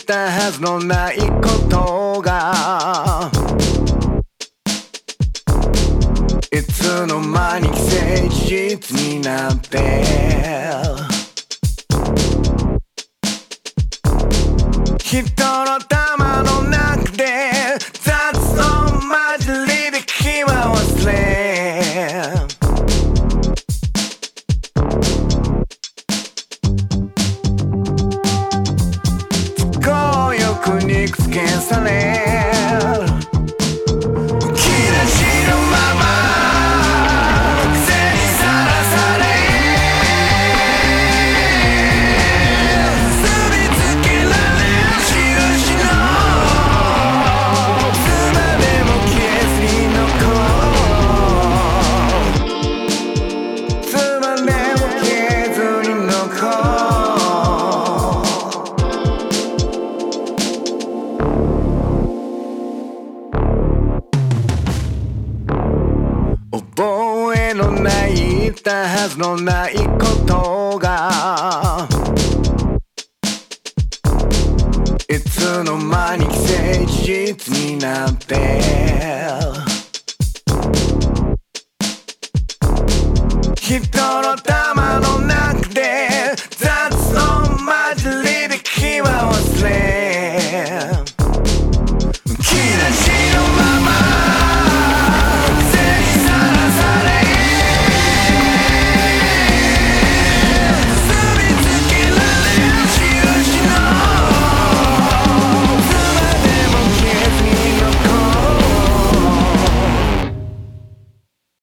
たはずのないことがいつの間に既成事実になって人の頭の中で雑音混じりで気は忘れ都合よく肉付けされるむき出しのまま風にさらされ結びつけられる印のつまでも消えずに残るつまでも消えずに残る覚えのない言ったはずのないことがいつの間に既成事実になって人の頭の